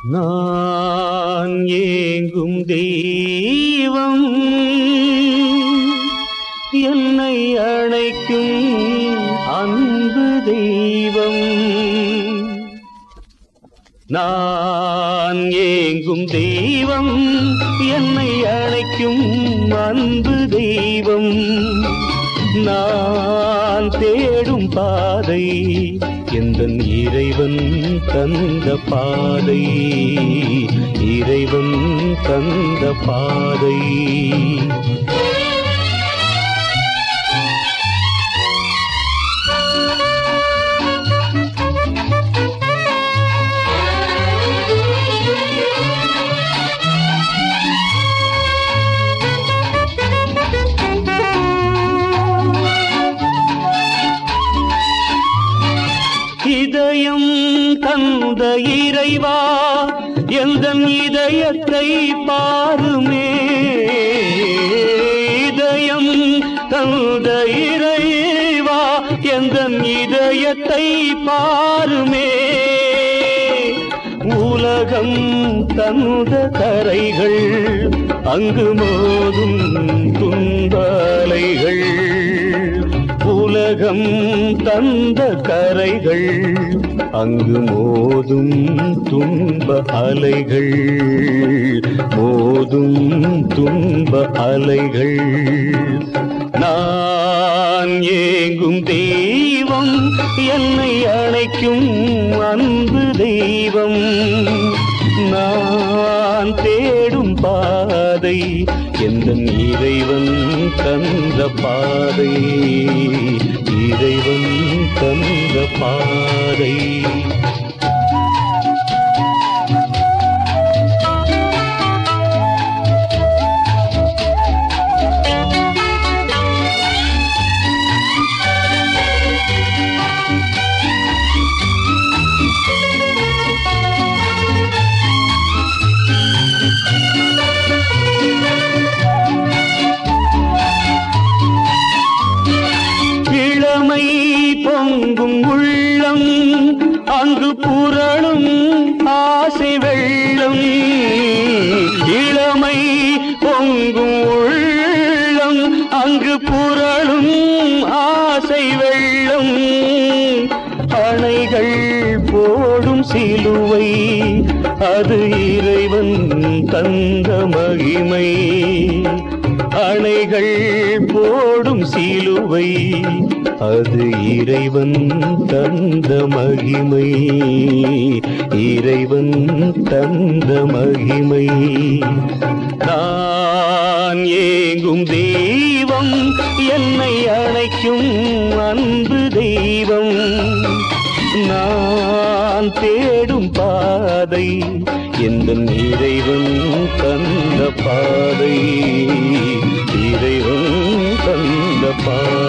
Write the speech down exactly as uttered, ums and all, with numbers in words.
நான் ஏங்கும் தெய்வம் என்னை அழைக்கும் அன்பு தெய்வம். நான் ஏங்கும் தெய்வம் என்னை அழைக்கும் அன்பு தெய்வம். நான் தேடும் பாதை எந்தன் இறைவன் தந்த பாதை, இறைவன் தந்த பாதை. இதயம் தந்த இறைவா எந்தன் இதயத்தை பாருமே, இதயம் தந்த இறைவா எந்தன் இதயத்தை பாருமே. உலகம் தந்த கரைகள் அங்கு மோதும் துன்பலைகள், உலகம் தந்த கரைகள் அங்கு மோதும் துன்ப அலைகள், மோதும் துன்ப அலைகள். நான் ஏங்கும் தெய்வம் என்னை அழைக்கும் அன்பு தெய்வம். நான் தேடும் பாதை எந்தன் இறைவன் தந்த பாதை, இறைவன் தந்த பாதை. இளமை பொங்கும் உள்ளம் அங்கு புரளும் ஆசை வெள்ளம், இளமை பொங்கும் உள்ளம் அங்கு புரளும் ஆசை வெள்ளம். அணைகள் போடும் சிலுவை அது இறைவன் தந்த மகிமை, அணைகள் போடும் சிலுவை அது இறைவன் தந்த மகிமை, இறைவன் தந்த மகிமை. நான் ஏங்கும் தெய்வம் என்னை அழைக்கும் அன்பு தெய்வம். நான் தேடும் பாதை எந்தன் இறைவன் தந்த பாதை, இறைவன் தந்த பாதை.